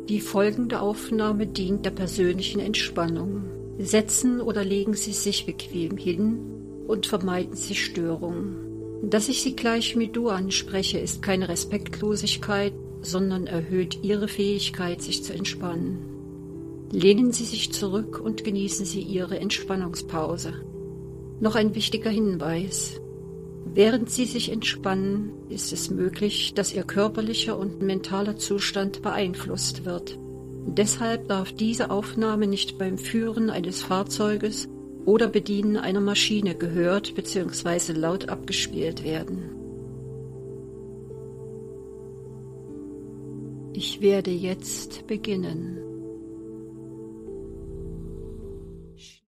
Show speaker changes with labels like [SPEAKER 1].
[SPEAKER 1] Die folgende Aufnahme dient der persönlichen Entspannung. Setzen oder legen Sie sich bequem hin und vermeiden Sie Störungen. Dass ich Sie gleich mit Du anspreche, ist keine Respektlosigkeit, sondern erhöht Ihre Fähigkeit, sich zu entspannen. Lehnen Sie sich zurück und genießen Sie Ihre Entspannungspause. Noch ein wichtiger Hinweis. Während Sie sich entspannen, ist es möglich, dass Ihr körperlicher und mentaler Zustand beeinflusst wird. Deshalb darf diese Aufnahme nicht beim Führen eines Fahrzeuges oder Bedienen einer Maschine gehört bzw. laut abgespielt werden. Ich werde jetzt beginnen.